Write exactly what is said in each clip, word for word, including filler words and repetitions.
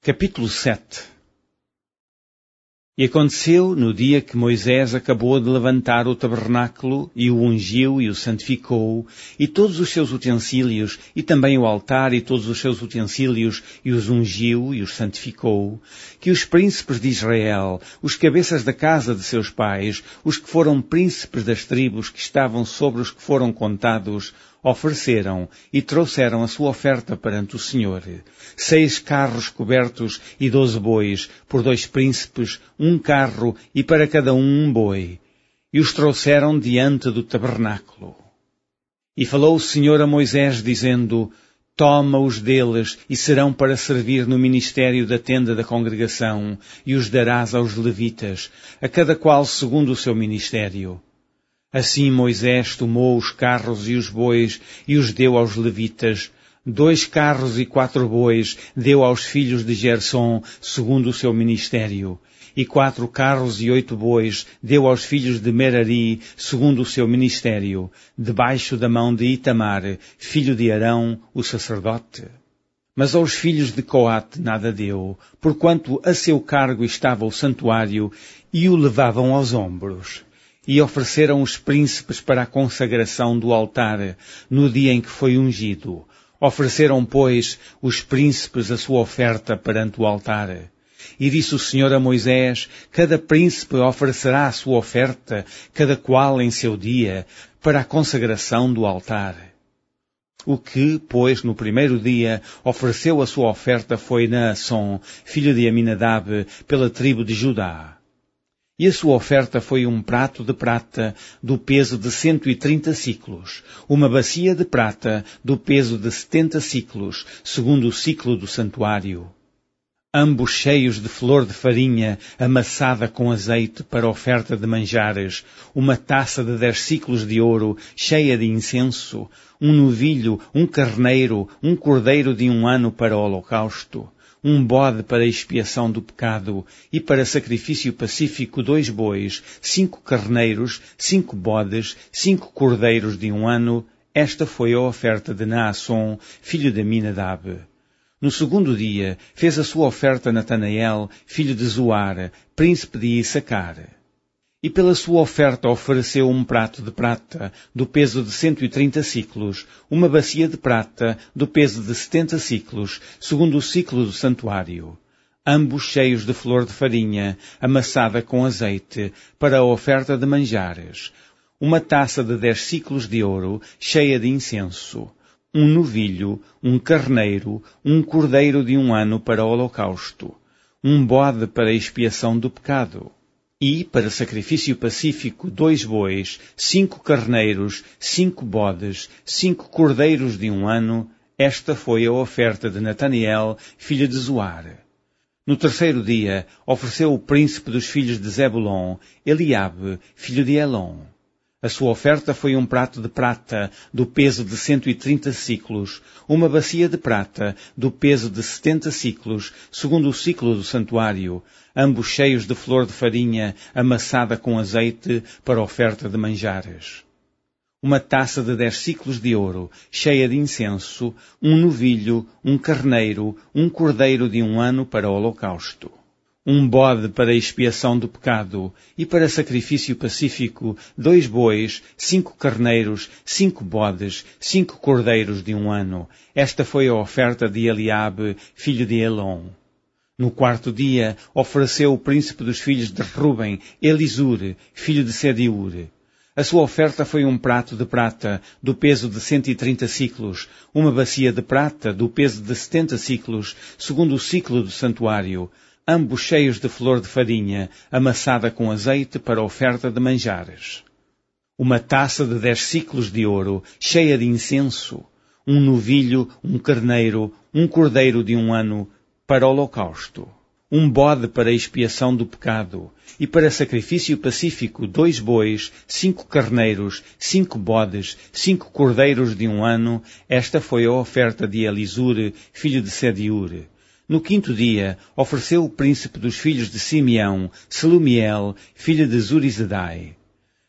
Capítulo sete. E aconteceu, no dia que Moisés acabou de levantar o tabernáculo, e o ungiu e o santificou, e todos os seus utensílios, e também o altar e todos os seus utensílios, e os ungiu e os santificou, que os príncipes de Israel, os cabeças da casa de seus pais, os que foram príncipes das tribos que estavam sobre os que foram contados, ofereceram e trouxeram a sua oferta perante o Senhor. Seis carros cobertos e doze bois, por dois príncipes, um carro e para cada um um boi. E os trouxeram diante do tabernáculo. E falou o Senhor a Moisés, dizendo: Toma-os deles e serão para servir no ministério da tenda da congregação, e os darás aos levitas, a cada qual segundo o seu ministério. Assim Moisés tomou os carros e os bois e os deu aos levitas. Dois carros e quatro bois deu aos filhos de Gersom, segundo o seu ministério. E quatro carros e oito bois deu aos filhos de Merari, segundo o seu ministério, debaixo da mão de Itamar, filho de Arão, o sacerdote. Mas aos filhos de Coate nada deu, porquanto a seu cargo estava o santuário, e o levavam aos ombros. E ofereceram os príncipes para a consagração do altar, no dia em que foi ungido. Ofereceram, pois, os príncipes a sua oferta perante o altar. E disse o Senhor a Moisés: Cada príncipe oferecerá a sua oferta, cada qual em seu dia, para a consagração do altar. O que, pois, no primeiro dia, ofereceu a sua oferta foi Naasson, filho de Aminadab, pela tribo de Judá. E a sua oferta foi um prato de prata do peso de cento e trinta siclos, uma bacia de prata do peso de setenta siclos, segundo o ciclo do santuário. Ambos cheios de flor de farinha amassada com azeite para oferta de manjares, uma taça de dez siclos de ouro cheia de incenso, um novilho, um carneiro, um cordeiro de um ano para o holocausto, um bode para expiação do pecado, e para sacrifício pacífico dois bois, cinco carneiros, cinco bodes, cinco cordeiros de um ano. Esta foi a oferta de Naasson, filho de Aminadab. No segundo dia, fez a sua oferta Natanael, filho de Zoar, príncipe de Issacar. E pela sua oferta ofereceu um prato de prata, do peso de cento e trinta siclos, uma bacia de prata, do peso de setenta siclos, segundo o ciclo do santuário, ambos cheios de flor de farinha, amassada com azeite, para a oferta de manjares, uma taça de dez siclos de ouro, cheia de incenso, um novilho, um carneiro, um cordeiro de um ano para o holocausto, um bode para expiação do pecado. E, para sacrifício pacífico, dois bois, cinco carneiros, cinco bodes, cinco cordeiros de um ano. Esta foi a oferta de Natanael, filho de Zoar. No terceiro dia, ofereceu o príncipe dos filhos de Zebulon, Eliabe, filho de Elon. A sua oferta foi um prato de prata, do peso de cento e trinta siclos, uma bacia de prata, do peso de setenta siclos, segundo o ciclo do santuário, ambos cheios de flor de farinha, amassada com azeite, para oferta de manjares. Uma taça de dez siclos de ouro, cheia de incenso, um novilho, um carneiro, um cordeiro de um ano para o holocausto. Um bode para expiação do pecado, e para sacrifício pacífico, dois bois, cinco carneiros, cinco bodes, cinco cordeiros de um ano. Esta foi a oferta de Eliabe, filho de Elon. No quarto dia, ofereceu o príncipe dos filhos de Ruben, Elisur, filho de Sediur. A sua oferta foi um prato de prata, do peso de cento e trinta siclos, uma bacia de prata, do peso de setenta siclos, segundo o ciclo do santuário, ambos cheios de flor de farinha, amassada com azeite para oferta de manjares. Uma taça de dez siclos de ouro, cheia de incenso, um novilho, um carneiro, um cordeiro de um ano, para o holocausto, um bode para expiação do pecado, e para sacrifício pacífico dois bois, cinco carneiros, cinco bodes, cinco cordeiros de um ano. Esta foi a oferta de Elisur, filho de Sediur. No quinto dia, ofereceu o príncipe dos filhos de Simeão, Selumiel, filho de Zurizadai.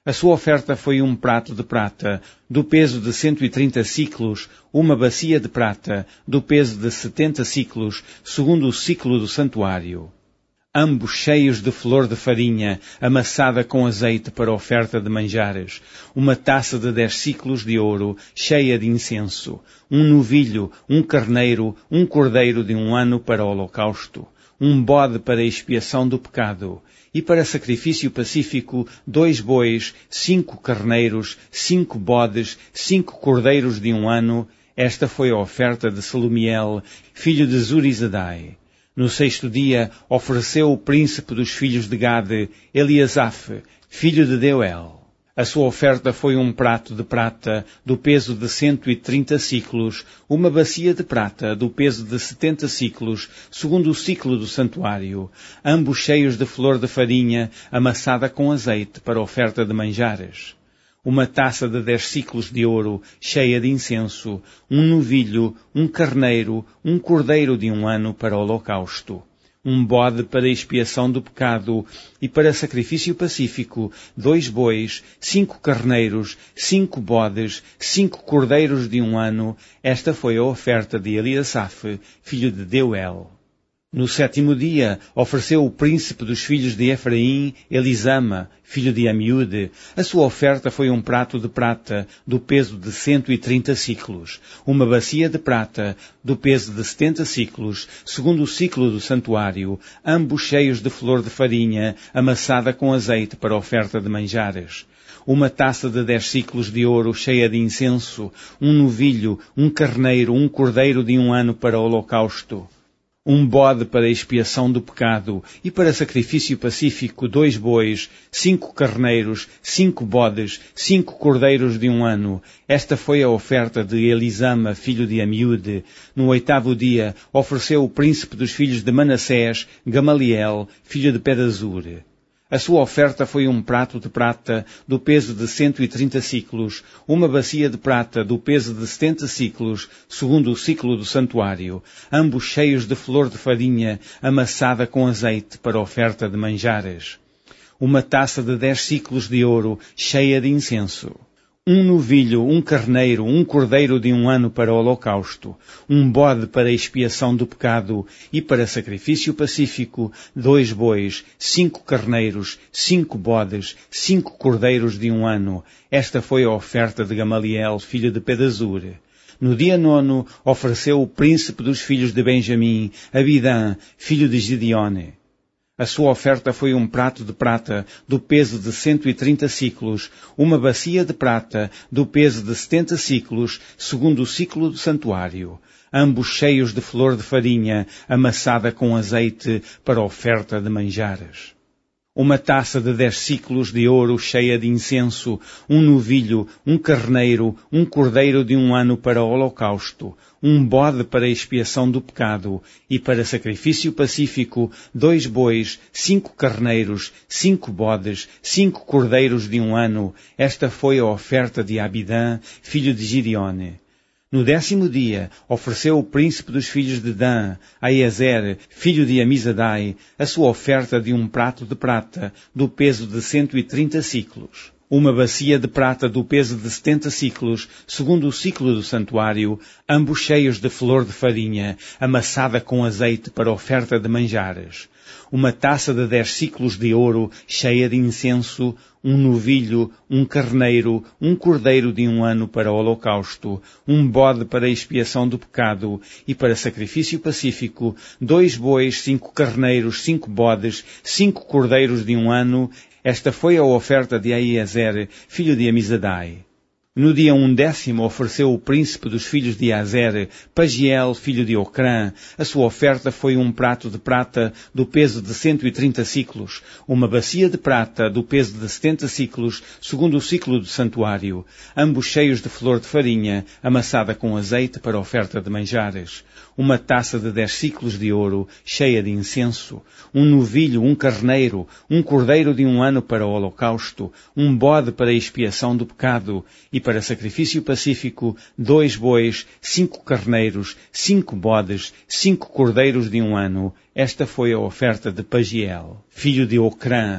A sua oferta foi um prato de prata, do peso de cento e trinta siclos, uma bacia de prata, do peso de setenta siclos, segundo o ciclo do santuário. Ambos cheios de flor de farinha, amassada com azeite para oferta de manjares, uma taça de dez siclos de ouro, cheia de incenso, um novilho, um carneiro, um cordeiro de um ano para holocausto, um bode para expiação do pecado, e para sacrifício pacífico, dois bois, cinco carneiros, cinco bodes, cinco cordeiros de um ano. Esta foi a oferta de Selumiel, filho de Zurizadai. No sexto dia, ofereceu o príncipe dos filhos de Gade, Eliasaf, filho de Deuel. A sua oferta foi um prato de prata, do peso de cento e trinta siclos, uma bacia de prata, do peso de setenta siclos, segundo o ciclo do santuário, ambos cheios de flor de farinha, amassada com azeite para oferta de manjares. Uma taça de dez siclos de ouro, cheia de incenso, um novilho, um carneiro, um cordeiro de um ano para holocausto, um bode para expiação do pecado e para sacrifício pacífico, dois bois, cinco carneiros, cinco bodes, cinco cordeiros de um ano. Esta foi a oferta de Eliasaf, filho de Deuel. No sétimo dia, ofereceu o príncipe dos filhos de Efraim, Elisama, filho de Amiúde. A sua oferta foi um prato de prata, do peso de cento e trinta siclos, uma bacia de prata, do peso de setenta siclos, segundo o ciclo do santuário, ambos cheios de flor de farinha, amassada com azeite para oferta de manjares. Uma taça de dez siclos de ouro cheia de incenso, um novilho, um carneiro, um cordeiro de um ano para holocausto, um bode para expiação do pecado e para sacrifício pacífico, dois bois, cinco carneiros, cinco bodes, cinco cordeiros de um ano. Esta foi a oferta de Elisama, filho de Amiúde. No oitavo dia, ofereceu o príncipe dos filhos de Manassés, Gamaliel, filho de Pedazur. A sua oferta foi um prato de prata, do peso de cento e trinta siclos, uma bacia de prata, do peso de setenta siclos, segundo o ciclo do santuário, ambos cheios de flor de farinha, amassada com azeite para oferta de manjares. Uma taça de dez siclos de ouro, cheia de incenso. Um novilho, um carneiro, um cordeiro de um ano para holocausto, um bode para expiação do pecado e para sacrifício pacífico, dois bois, cinco carneiros, cinco bodes, cinco cordeiros de um ano. Esta foi a oferta de Gamaliel, filho de Pedazur. No dia nono, ofereceu o príncipe dos filhos de Benjamim, Abidã, filho de Gideone. A sua oferta foi um prato de prata, do peso de cento e trinta siclos, uma bacia de prata, do peso de setenta siclos, segundo o ciclo do santuário, ambos cheios de flor de farinha, amassada com azeite para oferta de manjares. Uma taça de dez siclos de ouro cheia de incenso, um novilho, um carneiro, um cordeiro de um ano para holocausto, um bode para expiação do pecado e para sacrifício pacífico, dois bois, cinco carneiros, cinco bodes, cinco cordeiros de um ano. Esta foi a oferta de Abidã, filho de Gideone. No décimo dia, ofereceu o príncipe dos filhos de Dan, Aiezer, filho de Amizadai, a sua oferta de um prato de prata, do peso de cento e trinta siclos. Uma bacia de prata do peso de setenta siclos, segundo o ciclo do santuário, ambos cheios de flor de farinha, amassada com azeite para oferta de manjares. Uma taça de dez siclos de ouro, cheia de incenso, um novilho, um carneiro, um cordeiro de um ano para holocausto, um bode para expiação do pecado e para sacrifício pacífico, dois bois, cinco carneiros, cinco bodes, cinco cordeiros de um ano. Esta foi a oferta de Aiezer, filho de Amizadai. No dia undécimo ofereceu o príncipe dos filhos de Azer, Pagiel, filho de Ocrã. A sua oferta foi um prato de prata do peso de cento e trinta siclos, uma bacia de prata do peso de setenta siclos, segundo o ciclo do santuário, ambos cheios de flor de farinha, amassada com azeite para oferta de manjares. Uma taça de dez siclos de ouro, cheia de incenso, um novilho, um carneiro, um cordeiro de um ano para o holocausto, um bode para a expiação do pecado e para sacrifício pacífico, dois bois, cinco carneiros, cinco bodes, cinco cordeiros de um ano. Esta foi a oferta de Pagiel, filho de Ocrã.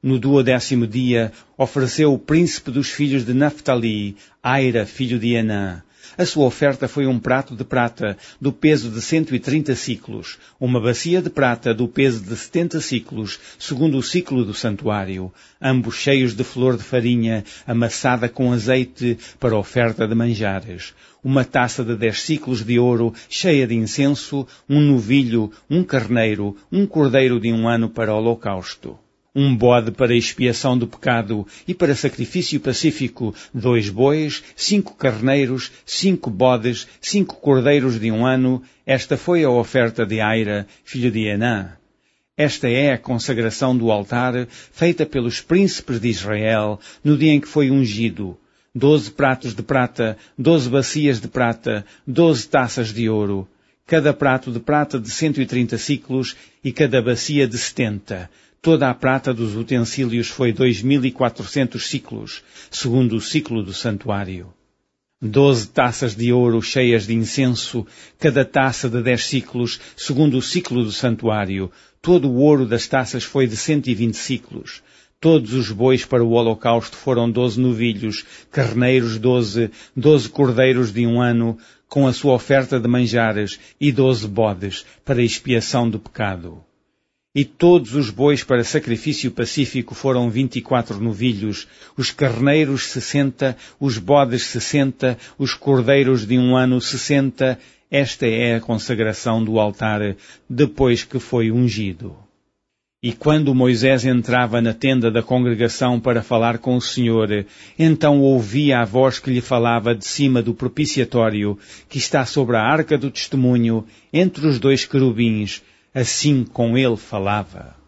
No duodécimo dia, ofereceu o príncipe dos filhos de Naftali, Aira, filho de Enã. A sua oferta foi um prato de prata, do peso de cento e trinta siclos, uma bacia de prata do peso de setenta siclos, segundo o ciclo do santuário, ambos cheios de flor de farinha, amassada com azeite para oferta de manjares, uma taça de dez siclos de ouro, cheia de incenso, um novilho, um carneiro, um cordeiro de um ano para holocausto. Um bode para expiação do pecado e para sacrifício pacífico, dois bois, cinco carneiros, cinco bodes, cinco cordeiros de um ano. Esta foi a oferta de Aira, filho de Enã. Esta é a consagração do altar, feita pelos príncipes de Israel, no dia em que foi ungido. Doze pratos de prata, doze bacias de prata, doze taças de ouro. Cada prato de prata de cento e trinta siclos e cada bacia de setenta. Toda a prata dos utensílios foi dois mil e quatrocentos siclos, segundo o ciclo do santuário. Doze taças de ouro cheias de incenso, cada taça de dez siclos, segundo o ciclo do santuário. Todo o ouro das taças foi de cento e vinte siclos. Todos os bois para o holocausto foram doze novilhos, carneiros doze, doze cordeiros de um ano, com a sua oferta de manjares, e doze bodes, para expiação do pecado. E todos os bois para sacrifício pacífico foram vinte e quatro novilhos, os carneiros sessenta, os bodes sessenta, os cordeiros de um ano sessenta. Esta é a consagração do altar depois que foi ungido. E quando Moisés entrava na tenda da congregação para falar com o Senhor, então ouvia a voz que lhe falava de cima do propiciatório, que está sobre a arca do testemunho, entre os dois querubins. Assim com ele falava.